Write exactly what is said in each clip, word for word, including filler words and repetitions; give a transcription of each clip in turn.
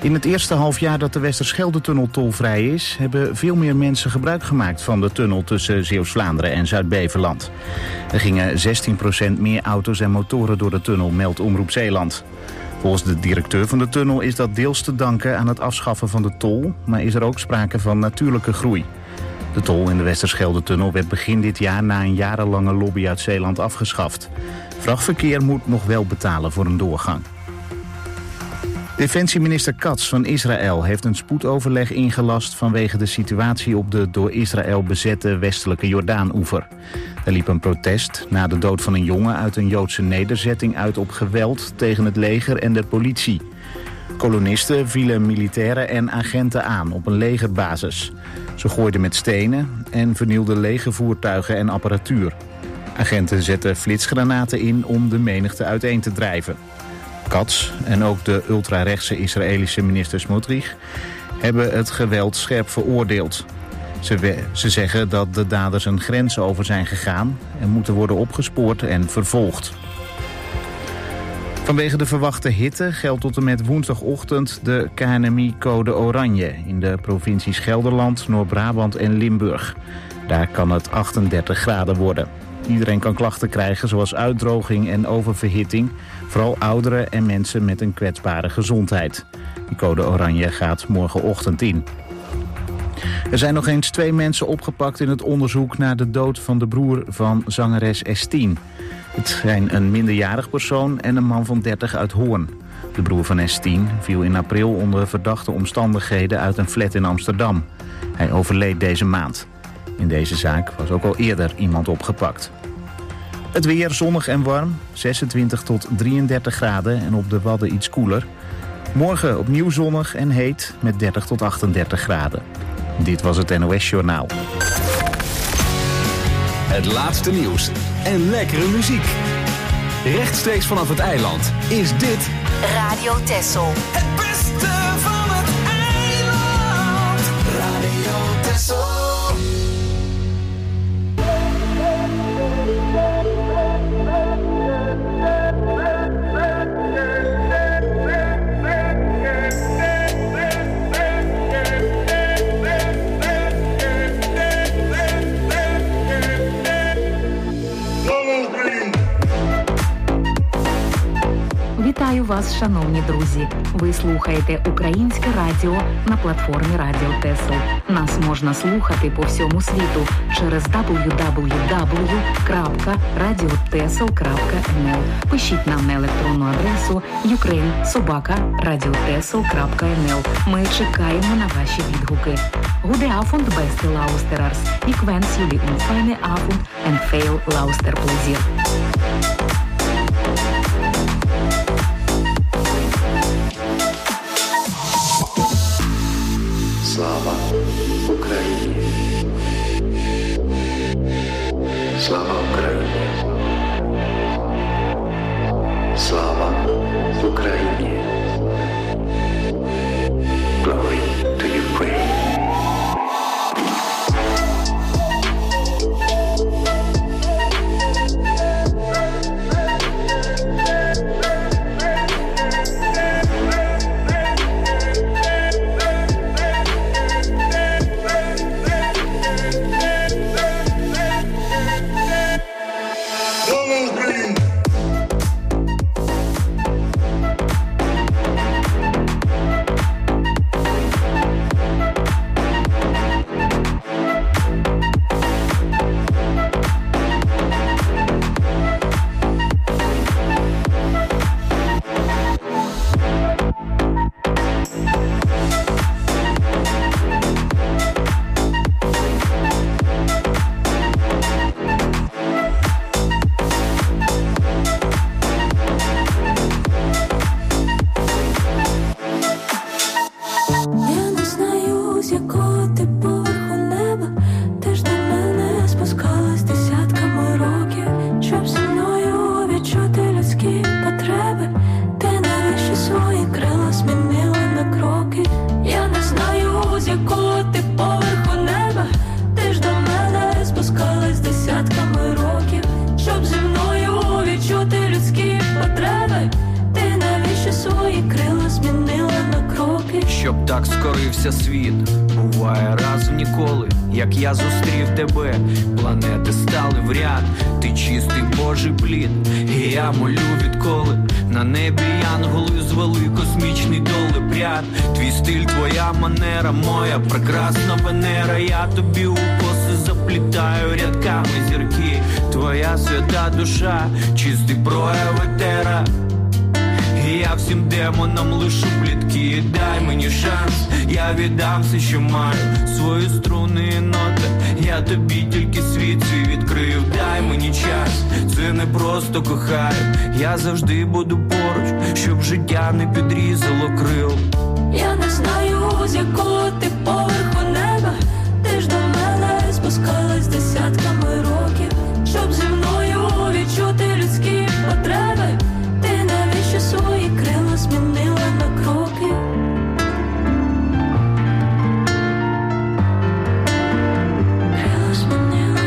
In het eerste halfjaar dat de Westerschelde-tunnel tolvrij is, hebben veel meer mensen gebruik gemaakt van de tunnel tussen Zeeuws-Vlaanderen en Zuid-Beveland. Er gingen zestien procent meer auto's en motoren door de tunnel, meldt Omroep Zeeland. Volgens de directeur van de tunnel is dat deels te danken aan het afschaffen van de tol, maar is er ook sprake van natuurlijke groei. De tol in de Westerschelde-tunnel werd begin dit jaar na een jarenlange lobby uit Zeeland afgeschaft. Vrachtverkeer moet nog wel betalen voor een doorgang. Defensieminister Katz van Israël heeft een spoedoverleg ingelast vanwege de situatie op de door Israël bezette westelijke Jordaan-oever. Er liep een protest na de dood van een jongen uit een Joodse nederzetting uit op geweld tegen het leger en de politie. Kolonisten vielen militairen en agenten aan op een legerbasis. Ze gooiden met stenen en vernielden legervoertuigen en apparatuur. Agenten zetten flitsgranaten in om de menigte uiteen te drijven. Katz en ook de ultrarechtse Israëlische minister Smotrich hebben het geweld scherp veroordeeld. Ze, we, ze zeggen dat de daders een grens over zijn gegaan en moeten worden opgespoord en vervolgd. Vanwege de verwachte hitte geldt tot en met woensdagochtend de K N M I-code oranje in de provincies Gelderland, Noord-Brabant en Limburg. Daar kan het achtendertig graden worden. Iedereen kan klachten krijgen zoals uitdroging en oververhitting, vooral ouderen en mensen met een kwetsbare gezondheid. Die code oranje gaat morgenochtend in. Er zijn nog eens twee mensen opgepakt in het onderzoek naar de dood van de broer van zangeres S tien. Het zijn een minderjarig persoon en een man van dertig uit Hoorn. De broer van S tien viel in april onder verdachte omstandigheden uit een flat in Amsterdam. Hij overleed deze maand. In deze zaak was ook al eerder iemand opgepakt. Het weer zonnig en warm, zesentwintig tot drieëndertig graden en op de Wadden iets koeler. Morgen opnieuw zonnig en heet met dertig tot achtendertig graden. Dit was het N O S-journaal. Het laatste nieuws en lekkere muziek. Rechtstreeks vanaf het eiland is dit Radio Texel. Het beste van het eiland. Radio Texel. Вітаю вас, шановні друзі! Ви слухаєте Українське радіо на платформі Радіо Тесл. Нас можна слухати по всьому світу через дабл ю дабл ю дабл ю крапка радіотесл крапка ен ел. Пишіть нам на електронну адресу юкрейн собака радіотесл крапка ен ел. Ми чекаємо на ваші відгуки. Гуде Afond, beste luisteraars. Ik wens jullie een fijne avond en veel luisterplezier. Слава Україні! Слава Україні! Слава Україні! Glory to Ukraine! щоб так скорився світ. Буває раз в ніколи, як я зустрів тебе. Планети стали в ряд, ти чистий Божий плід. І я молю відколи на небі янголи звели космічний долепряд. Твій стиль, твоя манера, моя прекрасна Венера. Я тобі у коси заплітаю рядками зірки. Твоя свята душа, чистий прояв етера. І я всім демонам лишу плітки. Дай мені шанс, я віддам все, що маю, свої струни і ноти. Я тобі тільки світ свій відкрив. Дай мені час, це не просто кохаю. Я завжди буду поруч, щоб життя не підрізало крил. Я не знаю, з якого ти поверху неба. Ти ж до мене спускалась десятками років, щоб зі мною відчути людські потреби. Ти навіщо свої крила змінила на кроки? Крила змінила.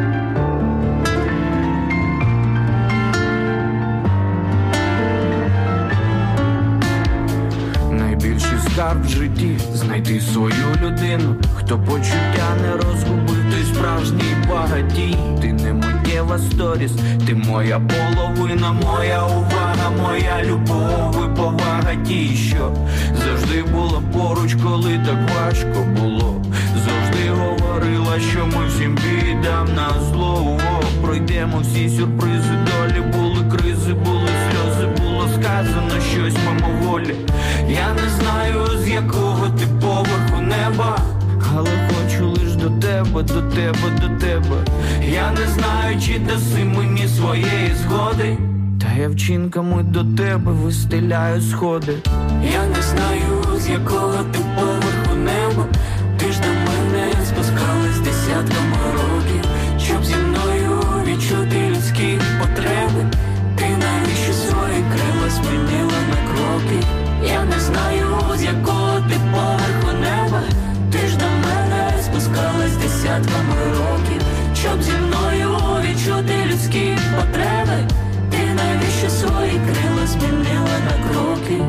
Найбільший скарб в житті — знайти свою людину. Хто почуття не розгубив, той справжній багатій. Ти не миттєва сторіс, ти моя половина, моя увага, моя любов і повага. Ті, що завжди була поруч, коли так важко було. Завжди говорила, що ми всім бідам на зло. О, пройдемо всі сюрпризи долі. Були кризи, були сльози, було сказано щось мимоволі. Я не знаю, з якого ти поверху неба, але хочу лиш до тебе, до тебе, до тебе. Я не знаю, чи даси мені своєї згоди, та я вчинками до тебе вистеляю сходи. Я не знаю, з якого ти поверху неба. Ти ж до мене спускалась десятками років, щоб зі мною відчути людські потреби. Ти навіщо свої крила змінила на кроки? Я не знаю, з якого ти поверху неба. Ти ж до мене спускалась десятками років, щоб зі мною відчути людські потреби. Ти навіщо свої крила змінила на кроки?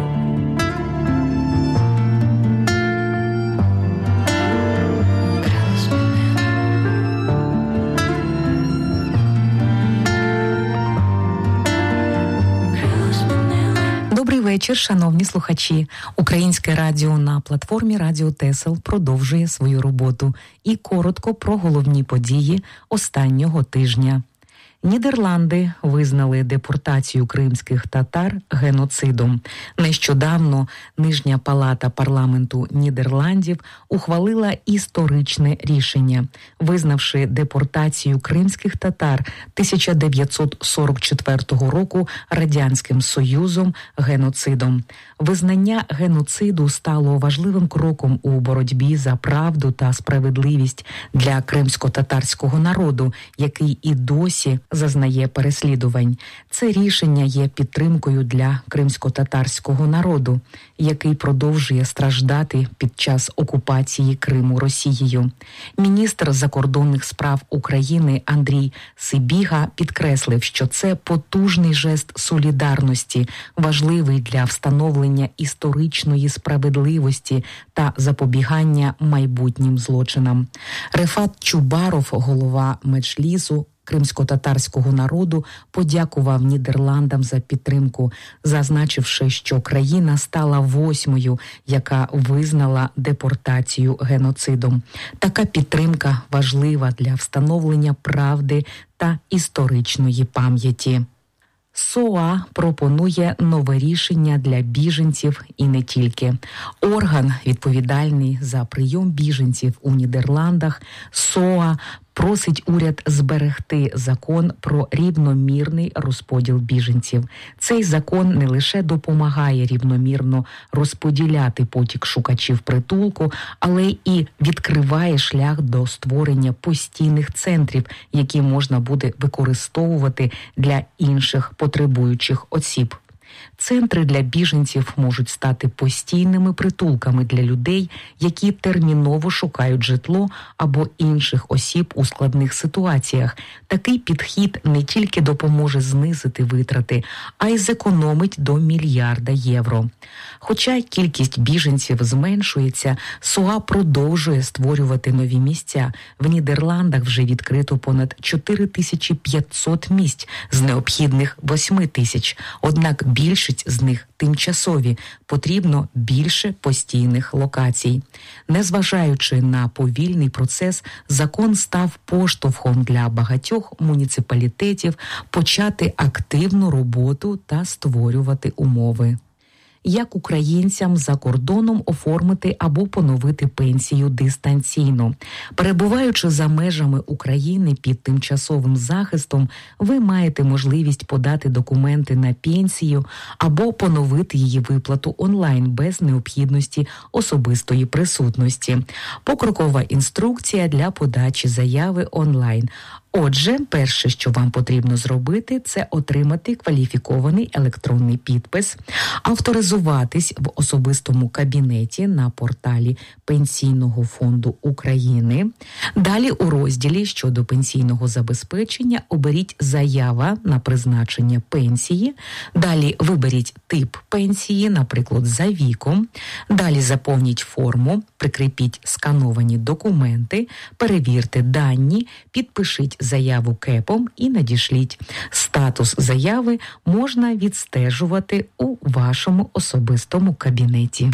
Добрий вечір, шановні слухачі. Українське радіо на платформі Радіо Тесел продовжує свою роботу. І коротко про головні події останнього тижня. Нідерланди визнали депортацію кримських татар геноцидом. Нещодавно Нижня палата парламенту Нідерландів ухвалила історичне рішення, визнавши депортацію кримських татар тисяча дев'ятсот сорок четвертого року Радянським Союзом геноцидом. Визнання геноциду стало важливим кроком у боротьбі за правду та справедливість для кримсько-татарського народу, який і досі зазнає переслідувань. Це рішення є підтримкою для кримсько-татарського народу, який продовжує страждати під час окупації Криму Росією. Міністр закордонних справ України Андрій Сибіга підкреслив, що це потужний жест солідарності, важливий для встановлення історичної справедливості та запобігання майбутнім злочинам. Рефат Чубаров, голова Меджлісу кримсько-татарського народу, подякував Нідерландам за підтримку, зазначивши, що країна стала восьмою, яка визнала депортацію геноцидом. Така підтримка важлива для встановлення правди та історичної пам'яті. СОА пропонує нове рішення для біженців і не тільки. Орган, відповідальний за прийом біженців у Нідерландах, СОА, просить уряд зберегти закон про рівномірний розподіл біженців. Цей закон не лише допомагає рівномірно розподіляти потік шукачів притулку, але і відкриває шлях до створення постійних центрів, які можна буде використовувати для інших потребуючих осіб. Центри для біженців можуть стати постійними притулками для людей, які терміново шукають житло або інших осіб у складних ситуаціях. Такий підхід не тільки допоможе знизити витрати, а й зекономить до мільярда євро. Хоча кількість біженців зменшується, СОА продовжує створювати нові місця. В Нідерландах вже відкрито понад чотири тисячі п'ятсот місць з необхідних восьми тисяч. Однак більшість з них тимчасові. Потрібно більше постійних локацій. Незважаючи на повільний процес, закон став поштовхом для багатьох муніципалітетів почати активну роботу та створювати умови. Як українцям за кордоном оформити або поновити пенсію дистанційно. Перебуваючи за межами України під тимчасовим захистом, ви маєте можливість подати документи на пенсію або поновити її виплату онлайн без необхідності особистої присутності. Покрокова інструкція для подачі заяви онлайн. Отже, перше, що вам потрібно зробити, це отримати кваліфікований електронний підпис, авторизуватись в особистому кабінеті на порталі Пенсійного фонду України. Далі у розділі щодо пенсійного забезпечення оберіть «Заява на призначення пенсії». Далі виберіть тип пенсії, наприклад, за віком. Далі заповніть форму, прикріпіть скановані документи, перевірте дані, підпишіть заяву кепом і надішліть. Статус заяви можна відстежувати у вашому особистому кабінеті.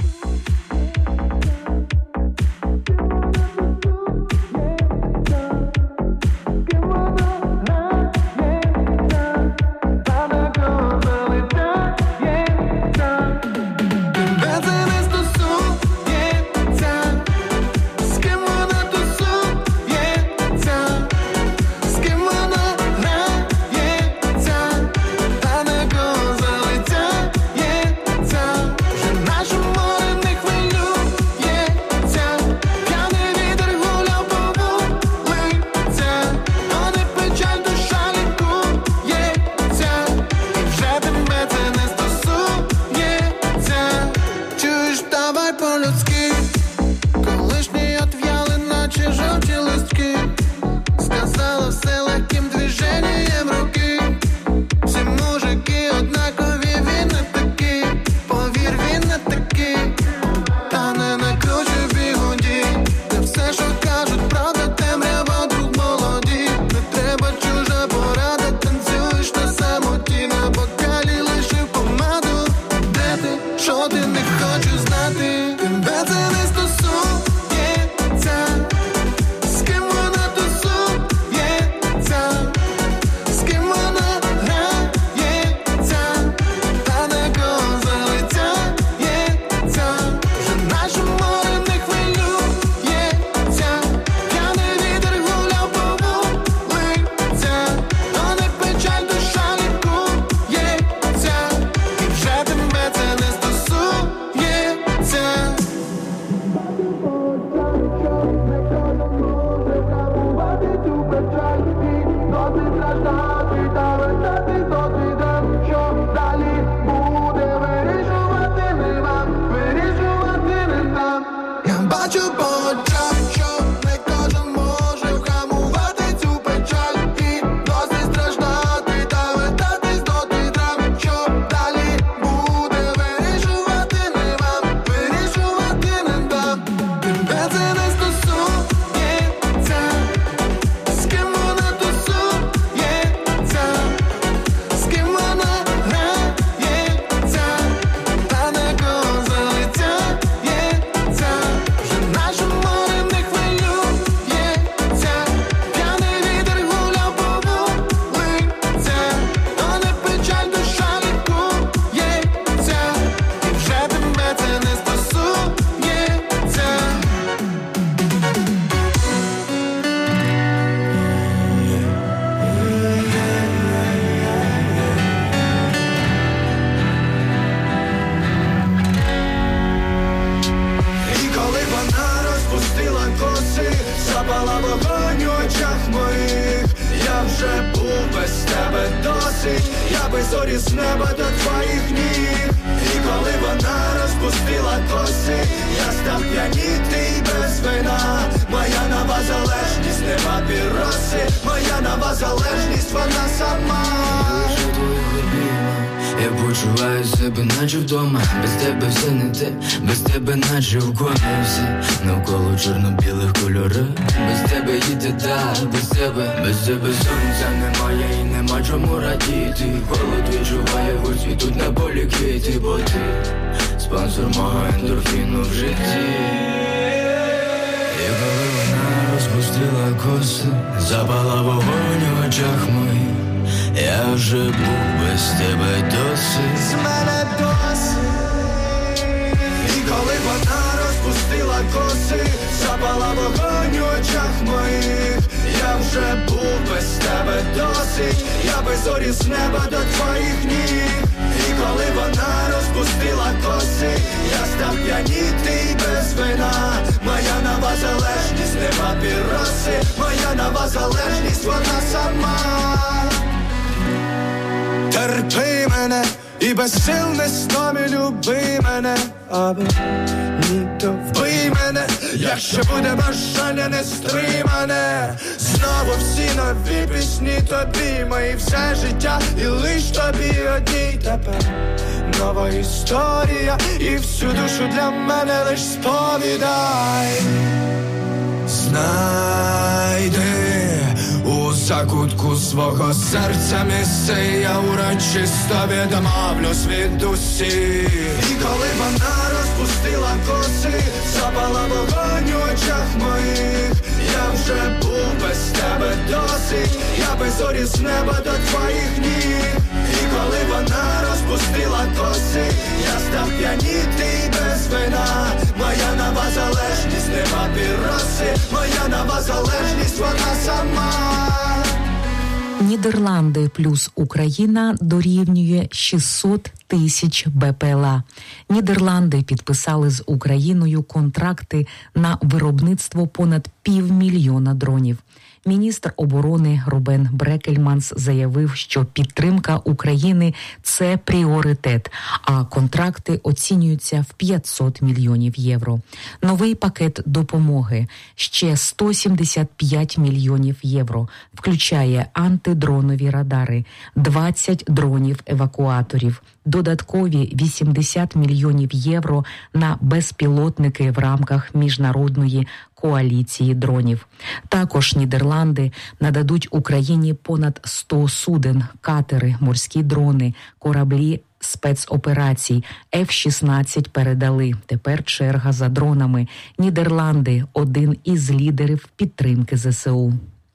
вже був без тебе досить, я би зорі з неба до твоїх ніг. І коли вона розпустила коси, я став п'янітий без вина. Моя нова залежність не папіроси, моя нова залежність вона сама. Я почуваю себе наче вдома, без тебе все не те, без тебе наче в комі все навколо чорно-білих кольорів. Без тебе їде так, без тебе, без тебе сонця немає і нема чому радіти. Холод відчуває, хоч світуть на полі квіти, бо ти спонсор мого ендорфіну в житті. І коли вона розпустила коси, запала вогонь у очах моїх, я вже був без тебе досить. З мене досить. І коли вона розпустила коси, запала вогонь у очах моїх, я вже був без тебе досить, я би зорі з неба до твоїх ніг. І коли вона розпустила коси, я став п'янітий без вина. Моя нова залежність не папіроси, моя нова залежність вона сама. Терпи мене і без сил не стомі люби мене, або ні, то вбий мене, якщо буде бажання не стримане. Знову всі нові пісні тобі, мої все життя, і лиш тобі одній тепер нова історія, і всю душу для мене лиш сповідай. Знайди у закутку свого серця місце, я урочисто відмовлюсь від усіх. І коли вона розпустила коси, запала вогонь у очах моїх, я вже був без тебе досить, я би зорі з неба до твоїх ніг. І коли вона розпустила коси, я став п'янітий без вина. Моя нова залежність не папіроси, моя нова залежність вона сама. Нідерланди плюс Україна дорівнює шістсот тисяч БПЛА. Нідерланди підписали з Україною контракти на виробництво понад півмільйона дронів. Міністр оборони Рубен Брекельманс заявив, що підтримка України – це пріоритет, а контракти оцінюються в п'ятсот мільйонів євро. Новий пакет допомоги – ще сто сімдесят п'ять мільйонів євро, включає антидронові радари, двадцять дронів-евакуаторів, додаткові вісімдесят мільйонів євро на безпілотники в рамках міжнародної коаліції дронів. Також Нідерланди нададуть Україні понад сто суден, катери, морські дрони, кораблі спецоперацій. еф шістнадцять передали. Тепер черга за дронами. Нідерланди – один із лідерів підтримки зе се у.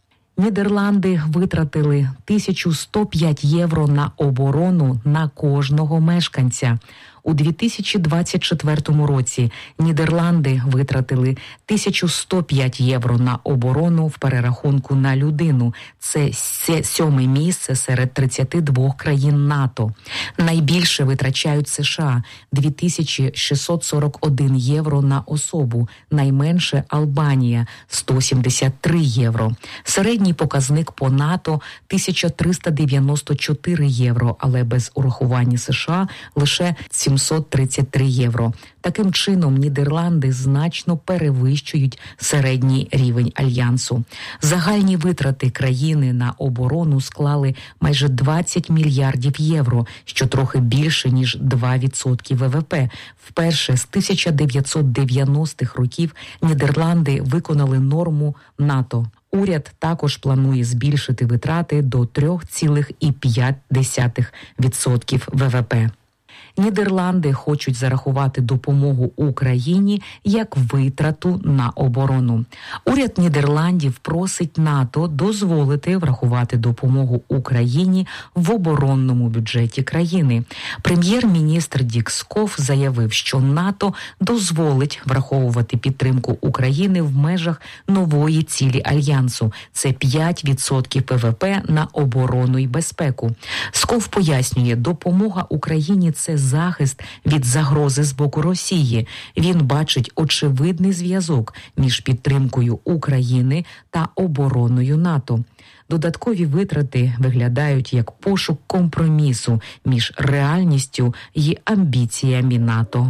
Нідерланди витратили тисячу сто п'ять євро на оборону на кожного мешканця. У дві тисячі двадцять четвертому році Нідерланди витратили тисячу сто п'ять євро на оборону в перерахунку на людину. Це сьоме місце серед тридцяти двох країн НАТО. Найбільше витрачають США – дві тисячі шістсот сорок один євро на особу. Найменше Албанія – сто сімдесят три євро. Середній показник по НАТО – тисяча триста дев'яносто чотири євро, але без урахування США – лише сімсот тридцять три євро. Таким чином, Нідерланди значно перевищують середній рівень Альянсу. Загальні витрати країни на оборону склали майже двадцять мільярдів євро, що трохи більше, ніж два відсотки ве ве пе. Вперше з тисяча дев'ятсот дев'яностих років Нідерланди виконали норму НАТО. Уряд також планує збільшити витрати до три цілих п'ять десятих відсотка ве ве пе. Нідерланди хочуть зарахувати допомогу Україні як витрату на оборону. Уряд Нідерландів просить НАТО дозволити врахувати допомогу Україні в оборонному бюджеті країни. Прем'єр-міністр Дік Скоф заявив, що НАТО дозволить враховувати підтримку України в межах нової цілі Альянсу. Це п'ять відсотків ве ве пе на оборону і безпеку. Скоф пояснює, допомога Україні – це захист від загрози з боку Росії. Він бачить очевидний зв'язок між підтримкою України та обороною НАТО. Додаткові витрати виглядають як пошук компромісу між реальністю і амбіціями НАТО.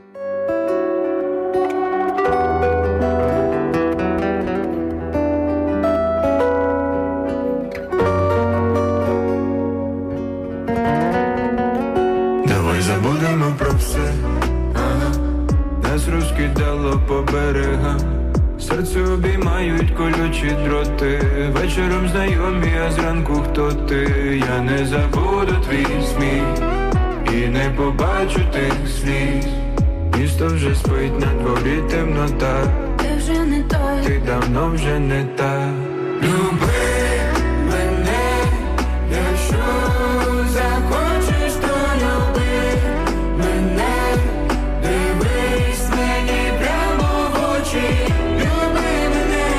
Давай забудемо про все, ага. Нас розкидало по берегам, серце обіймають колючі дроти. Вечором знайомі, а зранку хто ти? Я не забуду твій сміх і не побачу тих сліз. Місто вже спить, на дворі темнота. Ти вже не той, ти давно вже не та. Люби мене, якщо захочеш, то люби мене. Дивись мені прямо в очі. Люби мене,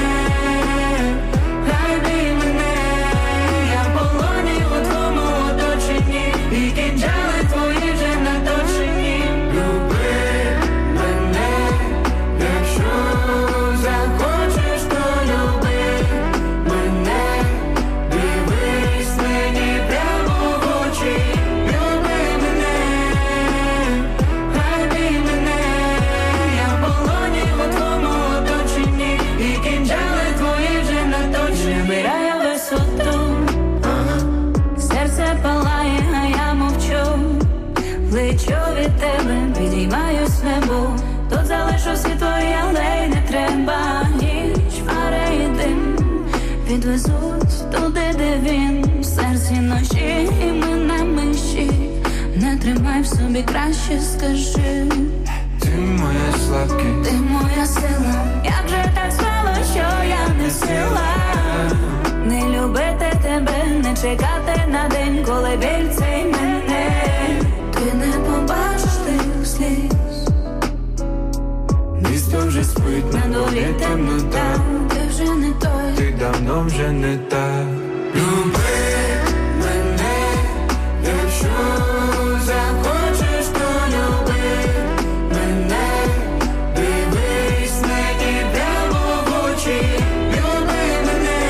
гайби мене. Я в полоні у твоєму оточенні, і кінжали твої вже наточені. Люби мене, якщо захочеш, то люби мене. Дивись мені прямо в очі. Люби мене, гайби мене. Я в полоні у твоєму оточенні, і кінжали твої вже наточені. набирає висоту, ага. Серце палає, а я мовчу. Лечу від тебе, підіймаюсь в небо. Тут залишу всі твої, але й не треба. Ніч, фари і дим підвезуть туди, де він. В серці ночі, і ми на межі. Не тримай в собі, краще скажи. Ти моя слабкість, Ти моя сила. Як же так стало, що я не сила не любити тебе, не чекати на день, коли біль цей мене. Ти не побачиш тих сліз. місто вже спить, На дворі темнота, ти вже не той, ти давно вже не та. Люби мене, якщо захочеш, то люби мене. Дивись мені прямо в очі. Люби мене,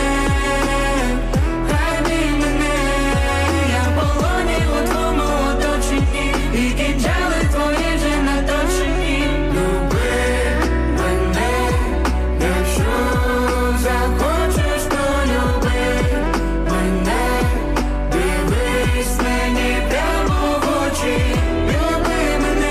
гайби мене. Я в полоні у твоєму оточенні, і кінжали твої вже наточені. Люби мене, якщо захочеш, то люби мене. Дивись мені прямо в очі. Люби мене,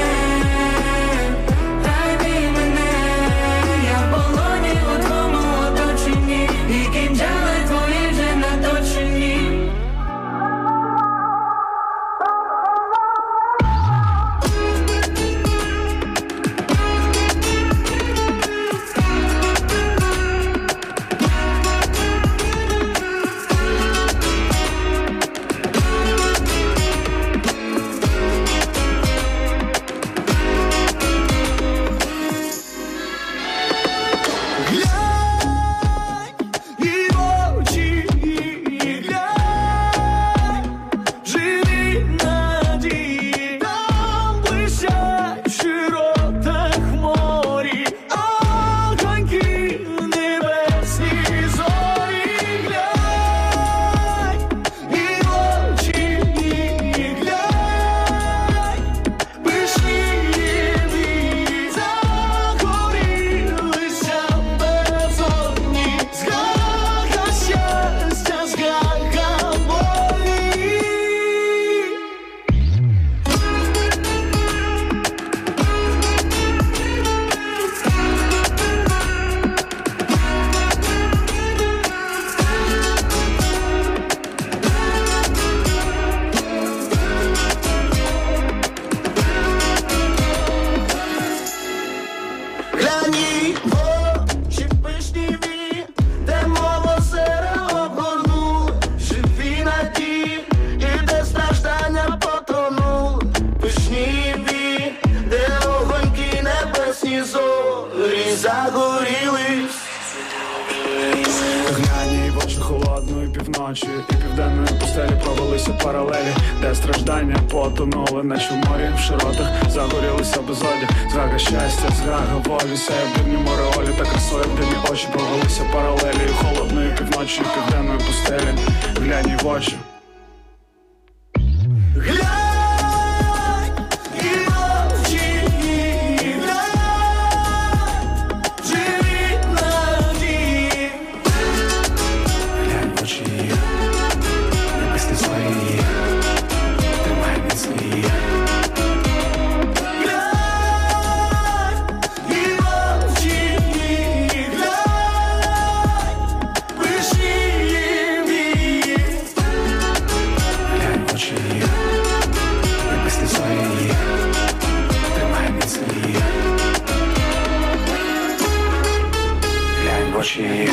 гайби мене. Я в полоні у твоєму оточенні, і кінжали твої вже наточені. І в очі, і глянь, живі надії, там блищать в широтах морі, огоньки небесні зорі. Глянь, і в очі, і глянь, пишні вії загорілися безодні. Згадка щастя, згадка болі. Гляні в очі пишні вії, де мов озера обгорнули, живі надії, і де страждання потонули. Пишні вії, де огоньки небесні зорі загорілись. Гляні в очі холодної пів вночі, і південної пустелі провелися паралелі, де страждання потонули, наче в морі в широтах загорілися безодя. Згага щастя, згага волі, сяє в дивні мореолі, та красою в дивні очі провелися паралелі холодної півночі, і південної пустелі. Глянь їй в очі. Watching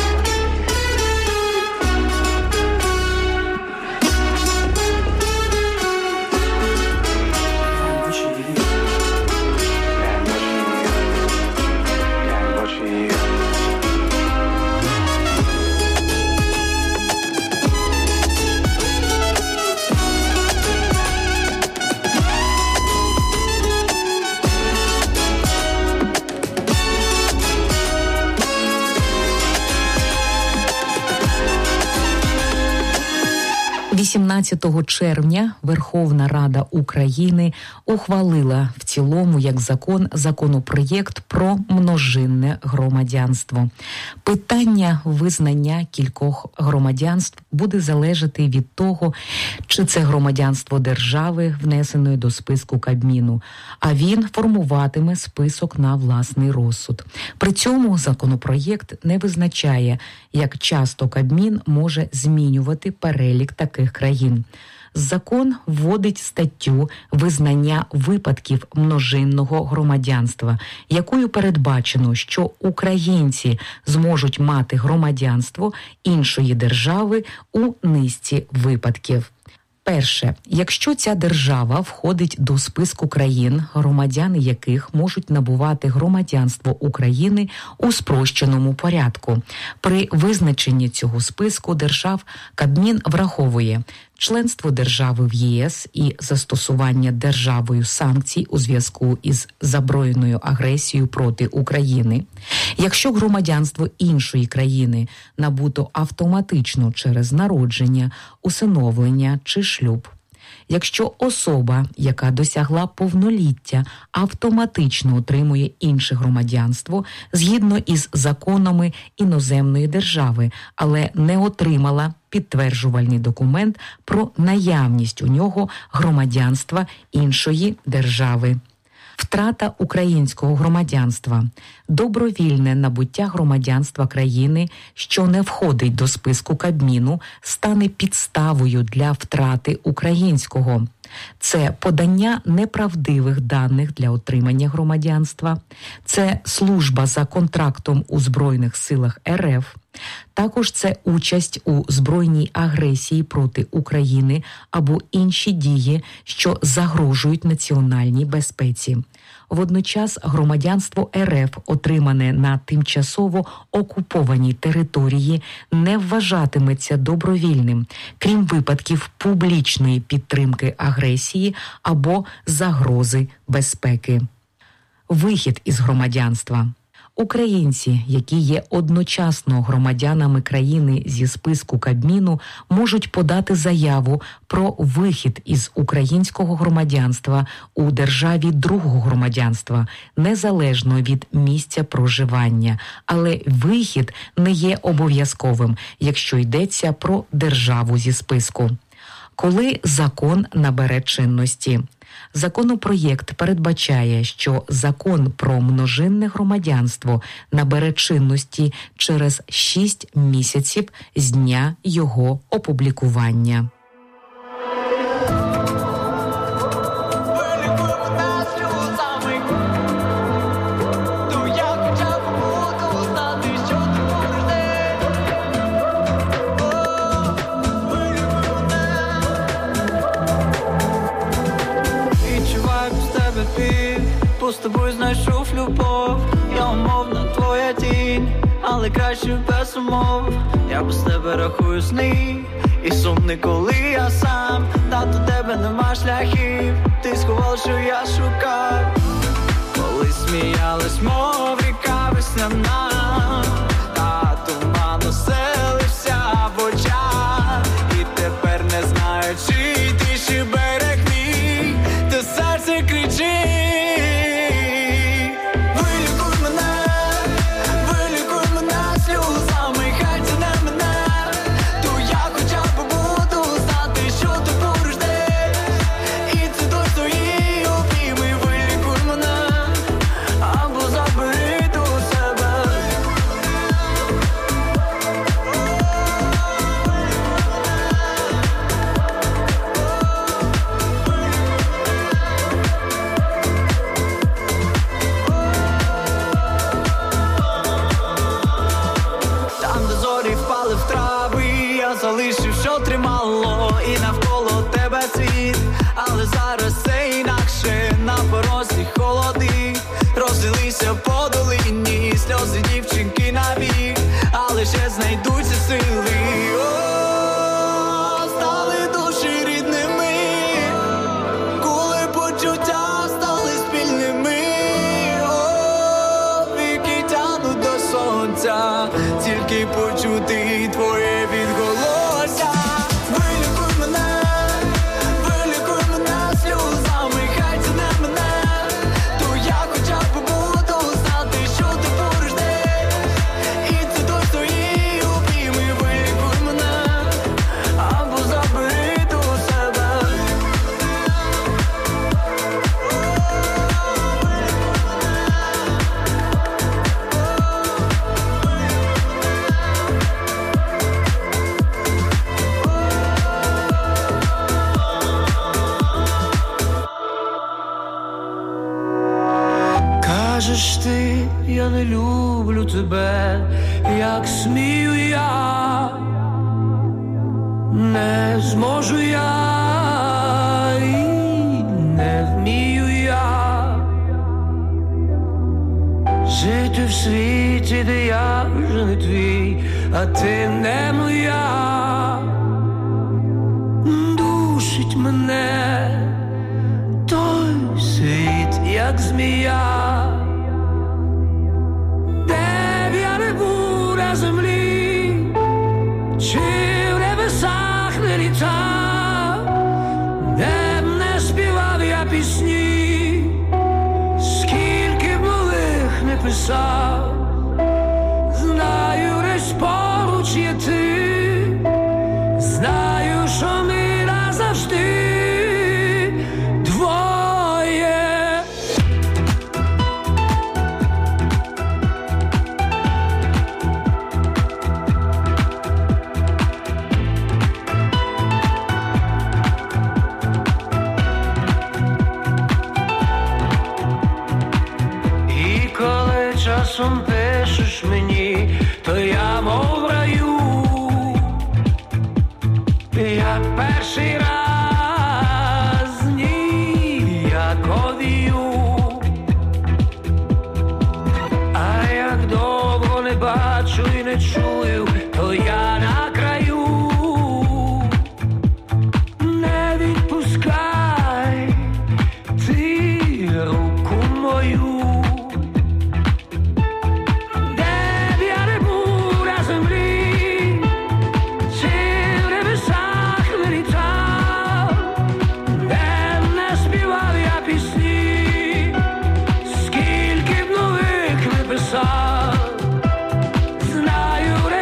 вісімнадцятого червня Верховна Рада України ухвалила в цілому як закон законопроєкт про множинне громадянство. Питання визнання кількох громадянств буде залежати від того, чи це громадянство держави, внесеної до списку Кабміну, а він формуватиме список на власний розсуд. При цьому законопроєкт не визначає, як часто Кабмін може змінювати перелік таких країн. Закон вводить статтю визнання випадків множинного громадянства, якою передбачено, що українці зможуть мати громадянство іншої держави у низці випадків. Перше, якщо ця держава входить до списку країн, громадяни яких можуть набувати громадянство України у спрощеному порядку. При визначенні цього списку держав Кабмін враховує членство держави в ЄС і застосування державою санкцій у зв'язку із збройною агресією проти України. Якщо громадянство іншої країни набуто автоматично через народження, усиновлення чи шлюб. Якщо особа, яка досягла повноліття, автоматично отримує інше громадянство згідно із законами іноземної держави, але не отримала підтверджувальний документ про наявність у нього громадянства іншої держави. Втрата українського громадянства – добровільне набуття громадянства країни, що не входить до списку Кабміну, стане підставою для втрати українського. Це подання неправдивих даних для отримання громадянства, це служба за контрактом у Збройних силах РФ, також це участь у збройній агресії проти України або інші дії, що загрожують національній безпеці. Водночас громадянство РФ, отримане на тимчасово окупованій території, не вважатиметься добровільним, крім випадків публічної підтримки агресії або загрози безпеки. Вихід із громадянства. Українці, які є одночасно громадянами країни зі списку Кабміну, можуть подати заяву про вихід із українського громадянства у державі другого громадянства, незалежно від місця проживання. Але вихід не є обов'язковим, якщо йдеться про державу зі списку. Коли закон набере чинності? Законопроєкт передбачає, що закон про множинне громадянство набере чинності через шість місяців з дня його опублікування. З тобою знайшов любов, я умовна твоя тінь, але але краще без умов. Я без тебе рахую сни, і сумний, коли я сам. Та до тебе нема шляхів, ти сховав, що я шукав. Коли сміялись, мов ріка весняна, та туман оселився в очах. І тепер не знаю, чи ти ще берег мій, та серце кричить. Вилікуй мене, вилікуй мене сльозами, хай це не мене, то я хоча б буду знати, що ти поруч десь, і це дощ твої обійми. Вилікуй мене, або забери до себе. Там, де зорі впали в трави, я залишив, що тримало, і навколо тебе світ. Але зараз все інакше, на порозі холоди, розлилися по долині, сльози дівчинки набіг, але ще знайдуться сили. О, стали душі рідними, коли почуття стали спільними. О, віки тянуть до сонця, тільки почути твоє відголосся. Вилікуй мене, вилікуй мене сльозами, хай це не мене, то я хоча б буду знати, що ти поруч десь, і це дощ твої обійми. Вилікуй мене, або забери до себе. Кажеш ти, я не люблю тебе, як смію я, не зможу я, і не вмію я жити в світі, де я вже не твій, а ти не моя. Душить мене той світ, як змія, де б я не був на землі, чи в небесах не літав, де б не співав я пісні, скільки б нових не писав. Знаю, десь поруч є ти, знаю, що ми назавжди двоє. І коли часом пишеш мені, то я мов в раю, як перший раз, ніяковію. А як довго не бачу і не чую, то я на краю. Не відпускай ти руку мою. Знаю,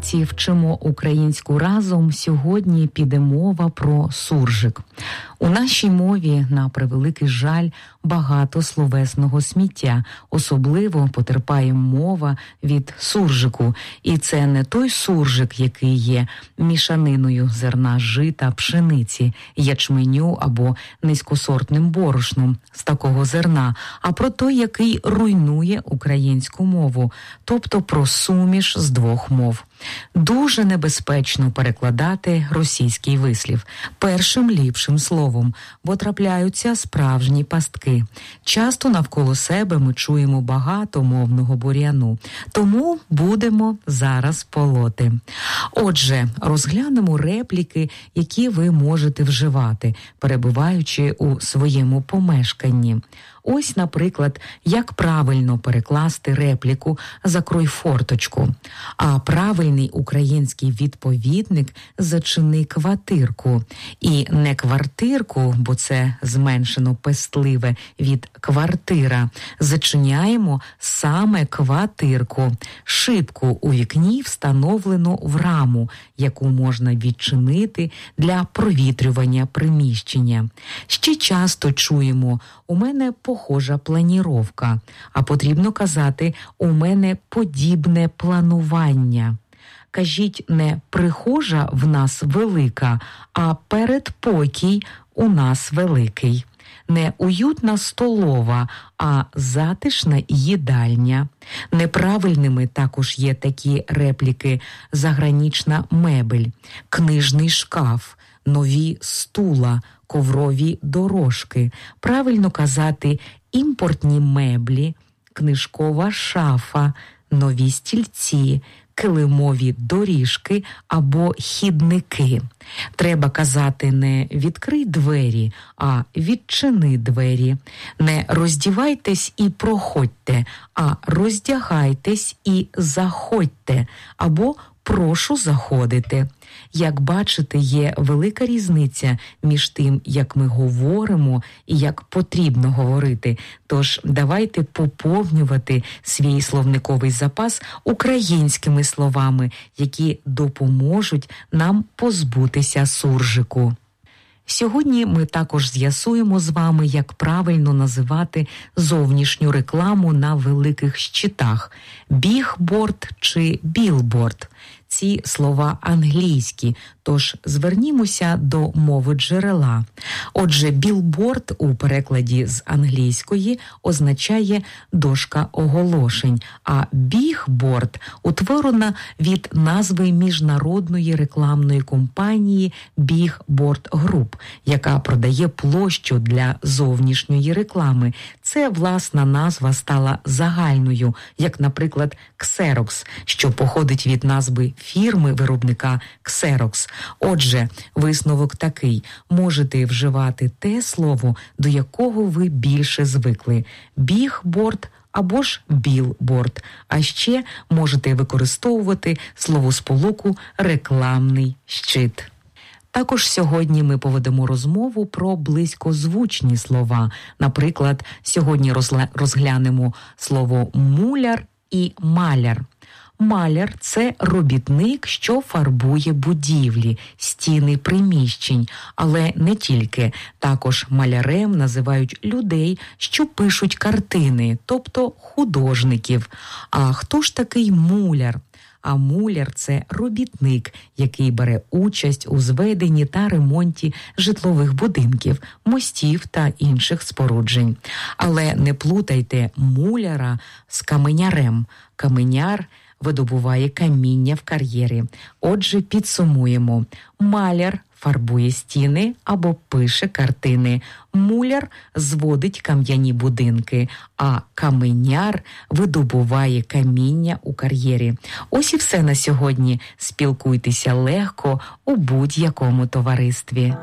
уроці «Вчимо українську разом» сьогодні піде мова про суржик. У нашій мові, на превеликий жаль, багато словесного сміття. Особливо потерпає мова від суржику. І це не той суржик, який є мішаниною зерна жита, пшениці, ячменю або низькосортним борошном з такого зерна, а про той, який руйнує українську мову, тобто про суміш з двох мов. Дуже небезпечно перекладати російський вислів першим ліпшим словом, бо трапляються справжні пастки. Часто навколо себе ми чуємо багато мовного бур'яну, тому будемо зараз полоти. Отже, розглянемо репліки, які ви можете вживати, перебуваючи у своєму помешканні. Ось, наприклад, як правильно перекласти репліку «закрой форточку». А правильний український відповідник «зачини квартирку». І не квартирку, бо це зменшено пестливе від квартира. Зачиняємо саме квартирку. Шибку у вікні встановлено в раму, яку можна відчинити для провітрювання приміщення. Ще часто чуємо «у мене похожа планіровка», а потрібно казати «у мене подібне планування». Кажіть не «прихожа в нас велика», а «передпокій у нас великий». Не уютна столова, а затишна їдальня. Неправильними також є такі репліки «загранічна мебель», «книжний шкаф», «нові стула», «коврові дорожки». Правильно казати «імпортні меблі», «книжкова шафа», «нові стільці», «килимові доріжки» або «хідники». Треба казати не «відкрий двері», а «відчини двері». Не «роздівайтесь і проходьте», а «роздягайтесь і заходьте» або «прошу заходити». Як бачите, є велика різниця між тим, як ми говоримо і як потрібно говорити. Тож давайте поповнювати свій словниковий запас українськими словами, які допоможуть нам позбутися суржику. Сьогодні ми також з'ясуємо з вами, як правильно називати зовнішню рекламу на великих щитах – бігборд чи білборд. Ці слова англійські, тож звернімося до мови джерела. Отже, білборд у перекладі з англійської означає «дошка оголошень», а бігборд утворена від назви міжнародної рекламної компанії Bigboard Group, яка продає площу для зовнішньої реклами. Це власна назва стала загальною, як, наприклад, Xerox, що походить від назви фірми-виробника Xerox. Отже, висновок такий. Можете вживати те слово, до якого ви більше звикли. Бігборд або ж білборд. А ще можете використовувати словосполуку «рекламний щит». Також сьогодні ми поведемо розмову про близькозвучні слова. Наприклад, сьогодні розглянемо слово «муляр» і «маляр». Маляр – це робітник, що фарбує будівлі, стіни приміщень. Але не тільки. Також малярем називають людей, що пишуть картини, тобто художників. А хто ж такий муляр? А муляр – це робітник, який бере участь у зведенні та ремонті житлових будинків, мостів та інших споруджень. Але не плутайте муляра з каменярем. Каменяр – видобуває каміння в кар'єрі. Отже, підсумуємо. Маляр фарбує стіни або пише картини. Муляр зводить кам'яні будинки, а каменяр видобуває каміння у кар'єрі. Ось і все на сьогодні. Спілкуйтеся легко у будь-якому товаристві.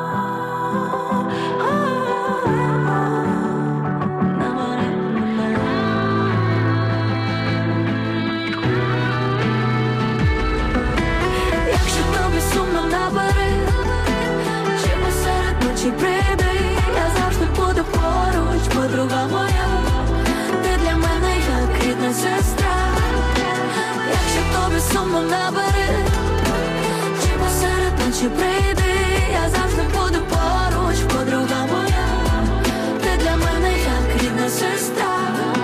Подруга моя, ти для мене як рідна сестра. Якщо тобі сумно, набери ночі прийди, я завжди буду поруч, подруга моя. Ти для мене як рідна сестра.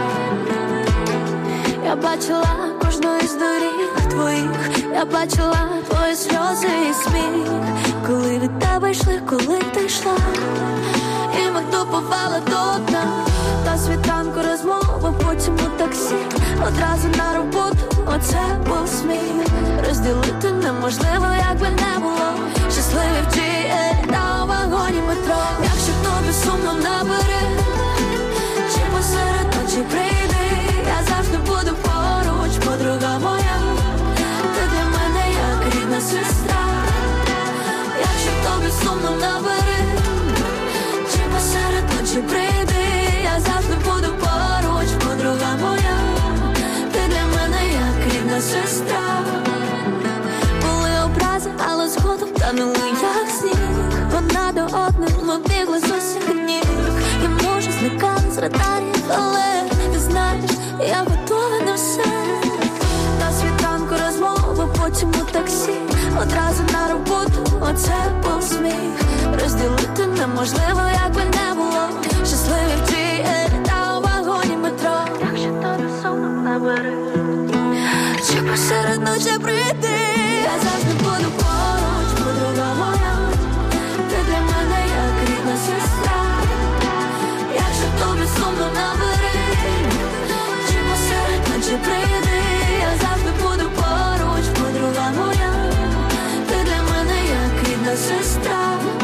Я бачила кожну із доріг твоїх, я бачила твої сльози і сміх, коли від тебе йшли, коли ти йшла, і ми допували до дна. Та світанку розмови, потім у таксі, одразу на роботу, оце був сміх. Розділити неможливо, як би не було, щасливі в джі ель та у вагоні метро. Якщо тобі сумно, набери, чи посеред ночі прийди, я завжди буду поруч, подруга моя. Ти для мене як рідна сестра. Якщо тобі сумно, набери, чи посеред ночі прийди, я завжди буду поруч, подруга моя. Ти для мене як рідна сестра. Були образи, але згодом танули як сніг. Одна до одної ми бігли з усіх ніг. Я можу зникати з радарів, але ти знаєш, я готова на все. На світанку розмови, потім у таксі, одразу на роботу, оце був сміх. Розділити неможливо, як би не було, щасливі в джі ель та у вагоні метро. Якщо тобі сумно, набери, чи посеред ночі прийди, я завжди буду поруч, подруга моя. Ти для мене як рідна сестра. Якщо тобі сумно, набери, чи посеред ночі прийди, я завжди буду поруч, подруга моя. Ти для мене як рідна сестра.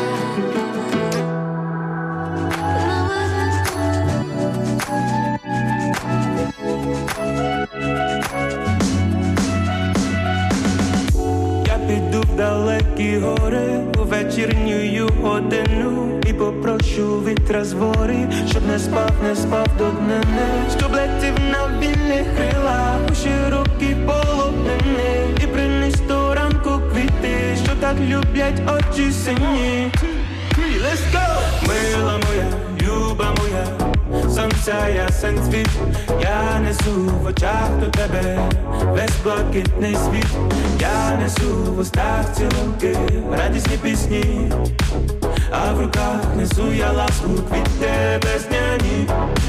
Я піду в далекі гори у вечірню годину і попрошу вітра з гори, щоб не спав, не спав до днини, щоб летів на вільних крилах у широкі полонини і приніс до ранку квіти, що так люблять очі сині. Let's go! Мила моя, люба моя, сонця ясен цвіт, я несу в очах до тебе весь блакитний світ. Я несу в устах цілунки, радісні пісні, а в руках несу я ласку, квіти весняні.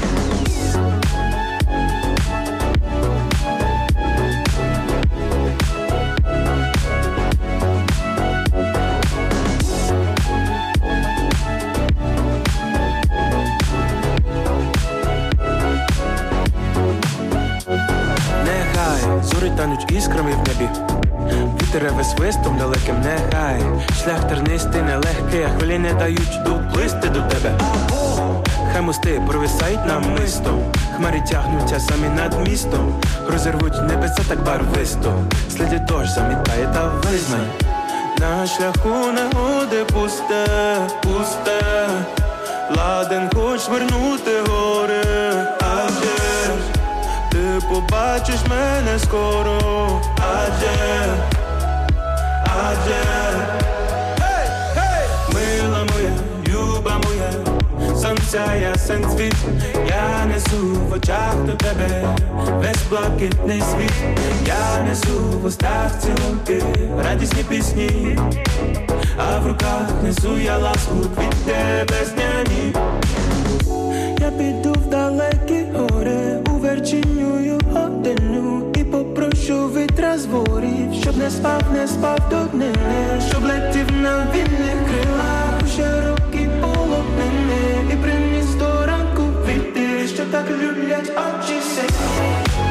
Зорі тануть іскрами в небі, вітер реве свистом далеким, нехай шлях тернистий, нелегкий, а хвилі не дають доплисти до тебе. Хай мости провисають намисто, хмарі тягнуться самі над містом, розірвуть небеса так барвисто, сліди дощ замітає та визнай. На шляху негоди пусте, пусте, ладен хоч вернути гори, адже ти побачиш мене скоро, адже, адже, hey, hey! Мила моя, люба моя, сонця ясен цвіт, я несу в очах до тебе весь блакитний світ. Я несу в устах цілунки, радісні пісні, а в руках несу я ласку, квіти весняні. Я піду в далекі гори у вечірню годину і попрошу вітра з ворів, щоб не спав, не спав до днини, щоб летів на вільних крилах у широкі полонини і приніс до ранку квіти, що так люблять очі сині.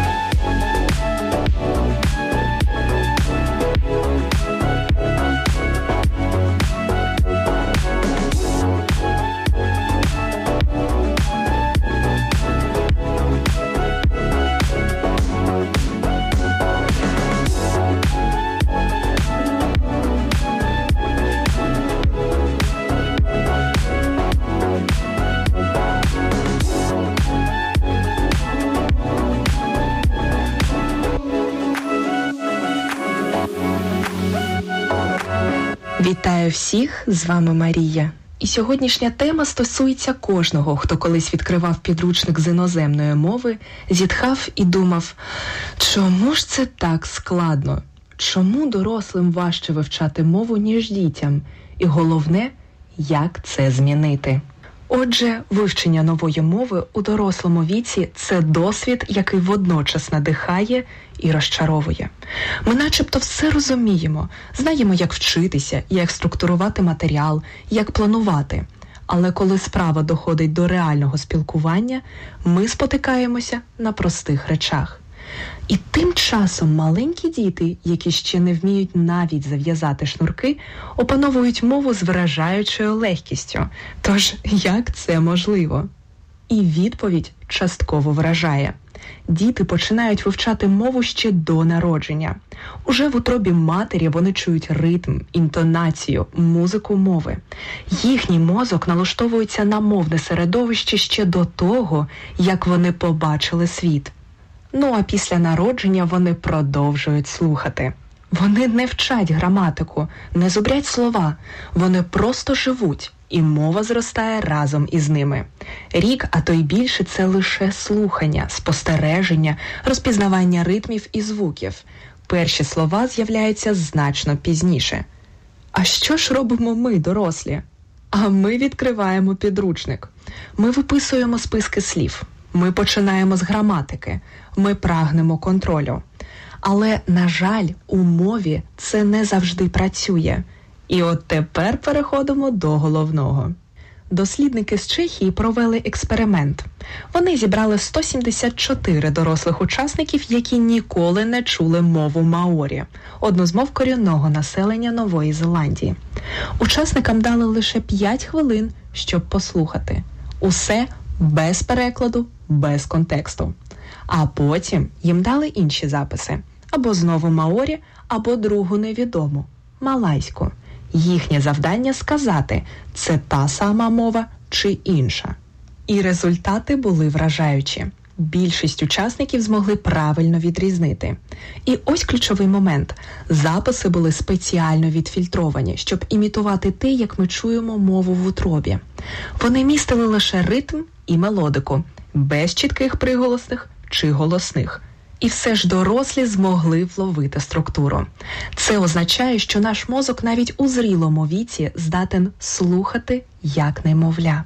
Вітаю всіх, з вами Марія. І сьогоднішня тема стосується кожного, хто колись відкривав підручник з іноземної мови, зітхав і думав, чому ж це так складно? Чому дорослим важче вивчати мову, ніж дітям? І головне, як це змінити? Отже, вивчення нової мови у дорослому віці – це досвід, який водночас надихає і розчаровує. Ми начебто все розуміємо, знаємо, як вчитися, як структурувати матеріал, як планувати. Але коли справа доходить до реального спілкування, ми спотикаємося на простих речах. І тим часом маленькі діти, які ще не вміють навіть зав'язати шнурки, опановують мову з вражаючою легкістю. Тож, як це можливо? І відповідь частково вражає. Діти починають вивчати мову ще до народження. Уже в утробі матері вони чують ритм, інтонацію, музику мови. Їхній мозок налаштовується на мовне середовище ще до того, як вони побачили світ. Ну а після народження вони продовжують слухати. Вони не вчать граматику, не зубрять слова, вони просто живуть, і мова зростає разом із ними. Рік, а то й більше – це лише слухання, спостереження, розпізнавання ритмів і звуків. Перші слова з'являються значно пізніше. А що ж робимо ми, дорослі? А ми відкриваємо підручник. Ми виписуємо списки слів. Ми починаємо з граматики. Ми прагнемо контролю. Але, на жаль, у мові це не завжди працює. І от тепер переходимо до головного. Дослідники з Чехії провели експеримент. Вони зібрали сто сімдесят чотири дорослих учасників, які ніколи не чули мову маорі, одну з мов корінного населення Нової Зеландії. Учасникам дали лише п'ять хвилин, щоб послухати. Усе без перекладу, без контексту. А потім їм дали інші записи. Або знову маорі, або другу невідому – малайську. Їхнє завдання сказати, це та сама мова чи інша. І результати були вражаючі. Більшість учасників змогли правильно відрізнити. І ось ключовий момент. Записи були спеціально відфільтровані, щоб імітувати те, як ми чуємо мову в утробі. Вони містили лише ритм і мелодику, без чітких приголосних чи голосних. І все ж дорослі змогли вловити структуру. Це означає, що наш мозок навіть у зрілому віці здатен слухати як немовля.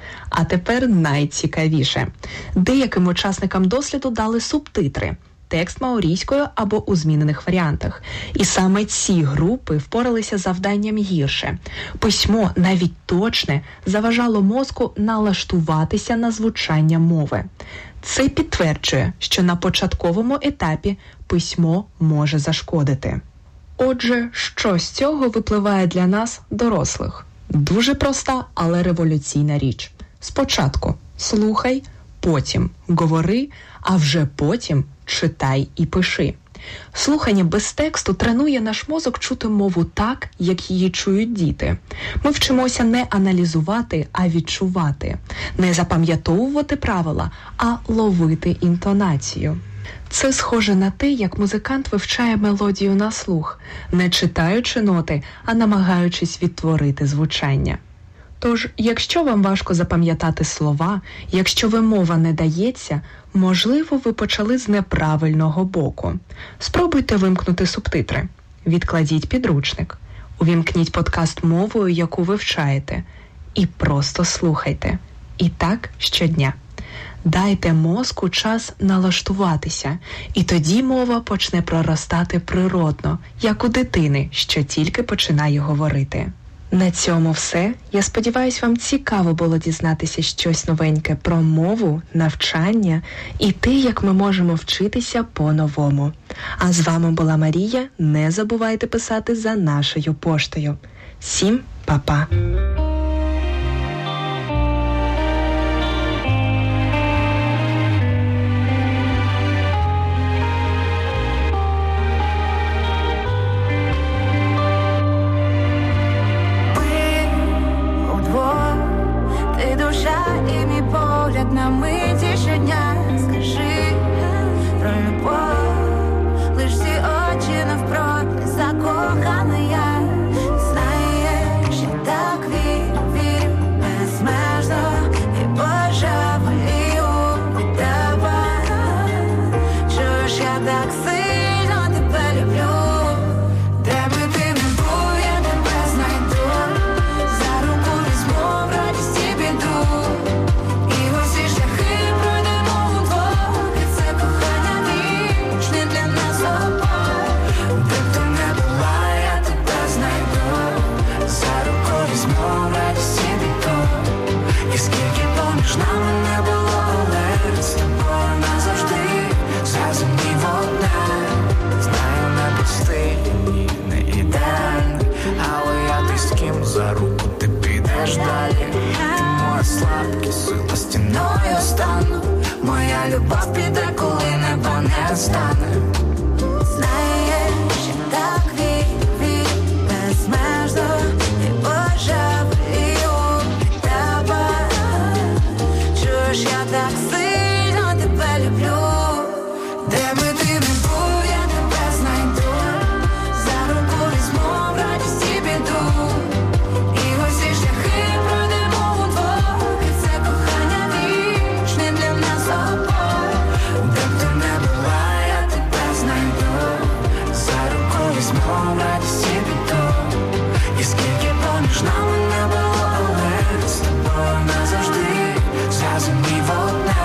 А тепер найцікавіше. Деяким учасникам досліду дали субтитри, текст маорійською або у змінених варіантах. І саме ці групи впоралися з завданням гірше. Письмо, навіть точне, заважало мозку налаштуватися на звучання мови. Це підтверджує, що на початковому етапі письмо може зашкодити. Отже, що з цього випливає для нас, дорослих? Дуже проста, але революційна річ. Спочатку слухай, потім говори, а вже потім читай і пиши. Слухання без тексту тренує наш мозок чути мову так, як її чують діти. Ми вчимося не аналізувати, а відчувати. Не запам'ятовувати правила, а ловити інтонацію. Це схоже на те, як музикант вивчає мелодію на слух, не читаючи ноти, а намагаючись відтворити звучання. Тож, якщо вам важко запам'ятати слова, якщо вимова не дається, можливо, ви почали з неправильного боку. Спробуйте вимкнути субтитри. Відкладіть підручник. Увімкніть подкаст мовою, яку вивчаєте. І просто слухайте. І так щодня. Дайте мозку час налаштуватися, і тоді мова почне проростати природно, як у дитини, що тільки починає говорити. На цьому все. Я сподіваюся, вам цікаво було дізнатися щось новеньке про мову, навчання і те, як ми можемо вчитися по-новому. А з вами була Марія. Не забувайте писати за нашою поштою. Всім па-па! На миті щодня скажи про любов, лиш ці очі навпроти закохана я. Знаєш, я так вірю, вірю безмежно і божеволію від тебе. Чуєш, я так сильно тебе люблю. близьким за руку ти підеш далі. Ти моя слабкість, сила стіною стану. Моя любов піде, коли небо не стане. Знаєш, я так вірю, безмежно і божеволію від тебе. Чуєш, я так сильно тебе люблю. Де би ти не був, я тебе знайду. За руку візьму в радість і біду. І усі шляхи пройдемо удвох. І це кохання вічне для нас обох. Де б ти не була, я тебе знайду. За руку візьму в радість і біду. І скільки поміж нами не було, але з тобою назавжди зв'язані в одне.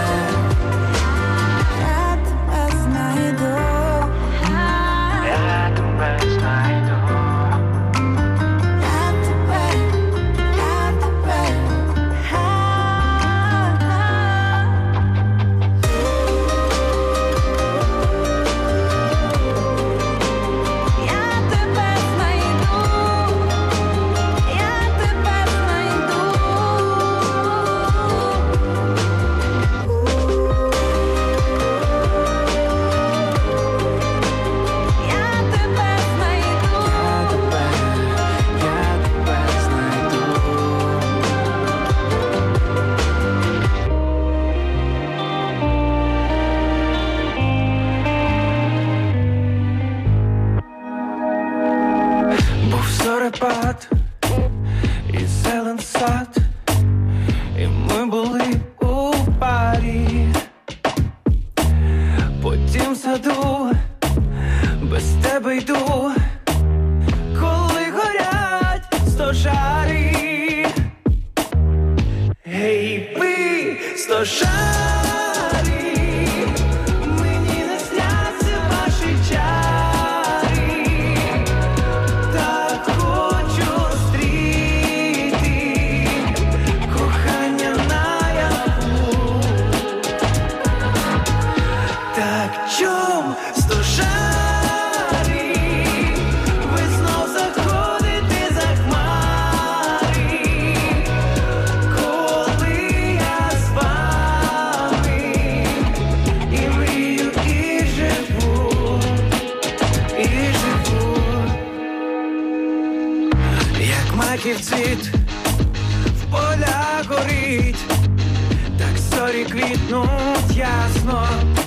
І зелен сад, і ми були у парі. Потім в саду без тебе йду, коли горять стожарі. Гей, ви, стожарі, мені не сняться ваші чари. Так хочу зустріти кохання наяву. Так чом стожарі, ви знов заходите за хмари, коли я з вами і мрію, і живу, і живу. Як маків цвіт в полях горить, так зорі квітнуть ясно.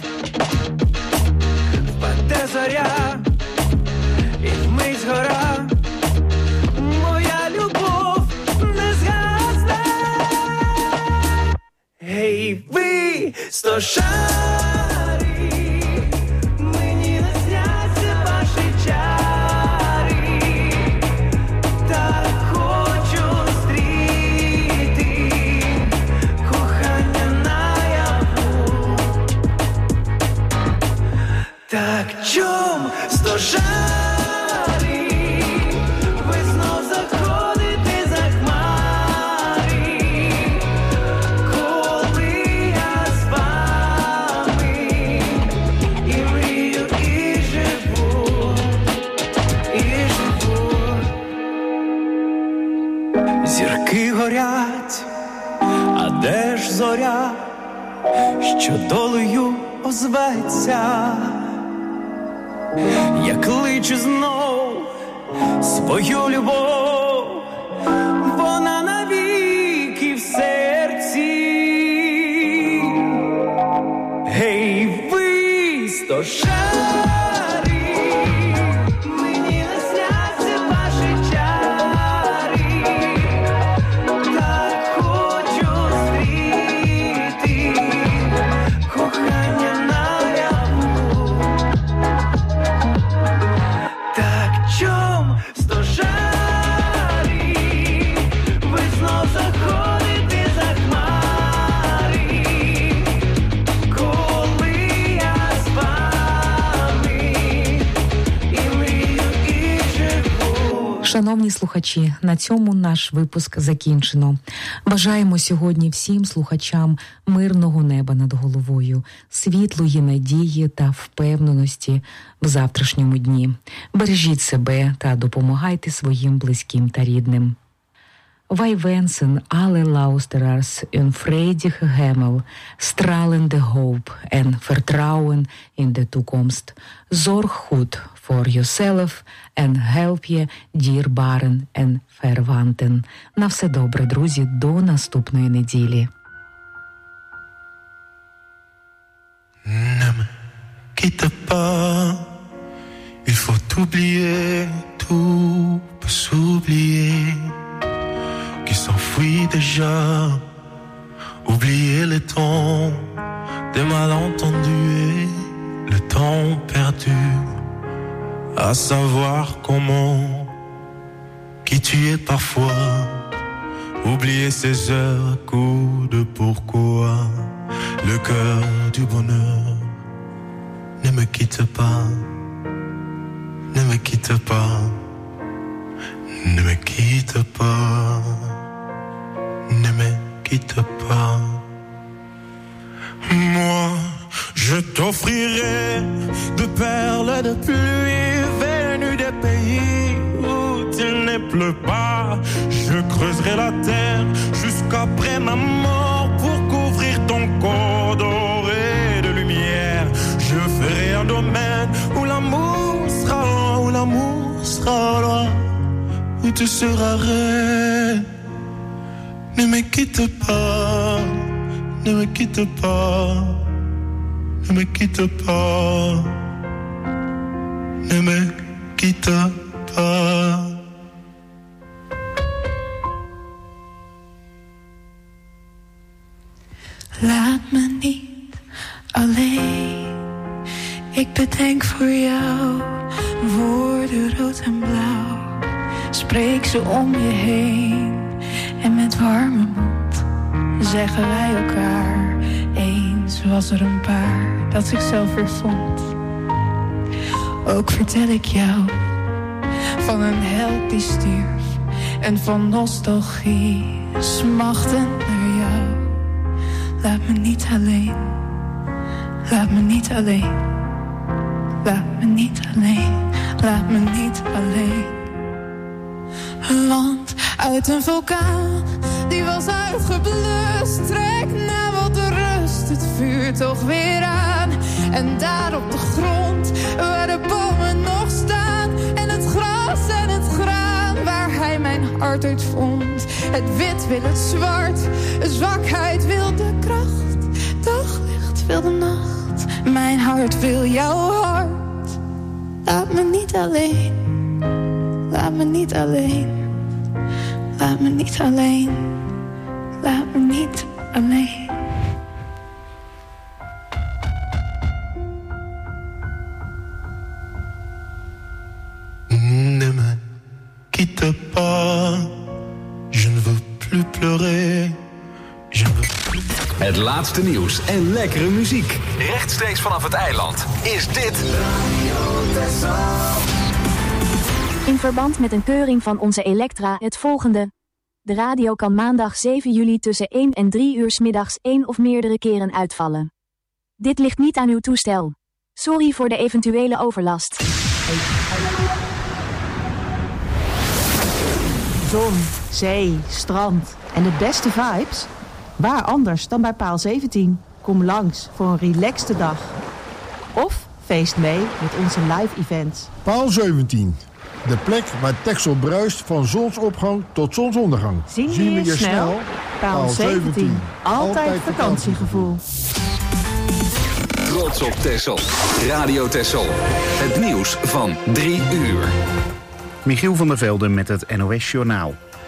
Впаде зоря, і вмить згора, моя любов не згасне. Гей, ви, стожарі, мені не сняться ваші чари. Так хочу зустріти кохання наяву. Так чом стожарі, ви знов заходите за хмари, коли я з вами і мрію, і живу, і живу. Зірки горять, а де ж зоря, що долею озветься? Я кличу знов свою любов, вона навіки в серці. Гей, ви, стожарі, мені не сняться ваші чари. Так хочу зустріти кохання наяву. Так чом стожарі, Шановні слухачі, на цьому наш випуск закінчено. Бажаємо сьогодні всім слухачам мирного неба над головою, світлої надії та впевненості в завтрашньому дні. Бережіть себе та допомагайте своїм близьким та рідним. Wij wensen alle luisteraars een vredige hemel, stralende hoop en vertrouwen in de toekomst. Zorg goed voor jezelf en help je dierbaren en verwanten. На все добре, друзі, до наступної неділі. Ne me quitte pas, il faut oublier, tout peut s'oublier. Qui s'enfuit déjà, oublier le temps des malentendus et le temps perdu, à savoir comment qui tu es parfois, oublier ces heures, coups de pourquoi, le cœur du bonheur, ne me quitte pas, ne me quitte pas, ne me quitte pas. Ne me quitte pas. Moi, je t'offrirai de perles de pluie venues des pays où il ne pleut pas. Je creuserai la terre jusqu'après ma mort pour couvrir ton corps doré de lumière. Je ferai un domaine où l'amour sera loin, où l'amour sera loin, où tu seras reine. Ne me quitte pas, ne me quitte pas, ne me quitte pas, ne me quitte pas. Laat me niet alleen, ik bedenk voor jou woorden rood en blauw. Spreek ze om je heen. En met warme mond zeggen wij elkaar, eens was er een paar dat zichzelf weer vond. Ook vertel ik jou van een held die stierf en van nostalgie smachten naar jou. Laat me niet alleen, laat me niet alleen, laat me niet alleen, laat me niet alleen. Want uit een vulkaan, die was uitgeblust. Trek naar wat rust, het vuur toch weer aan. En daar op de grond, waar de bomen nog staan. En het gras en het graan, waar hij mijn hart uit vond. Het wit wil het zwart, zwakheid wil de kracht. Daglicht wil de nacht, mijn hart wil jouw hart. Laat me niet alleen, laat me niet alleen. Laat me niet alleen, laat me niet alleen. Ne me quitte pas, je ne veux plus pleurer, je ne veux plus... Het laatste nieuws en lekkere muziek. Rechtstreeks vanaf het eiland is dit... In verband met een keuring van onze Elektra het volgende. De radio kan maandag zeven juli tussen één en drie uur 's middags één of meerdere keren uitvallen. Dit ligt niet aan uw toestel. Sorry voor de eventuele overlast. Zon, zee, strand en de beste vibes? Waar anders dan bij Paal zeventien? Kom langs voor een relaxte dag. Of feest mee met onze live events. Paal zeventien. De plek waar Texel bruist van zonsopgang tot zonsondergang. Zien we je snel? Paal zeventien. Altijd vakantiegevoel. Trots op Texel. Radio Texel. Het nieuws van drie uur. Michiel van der Velde met het N O S Journaal.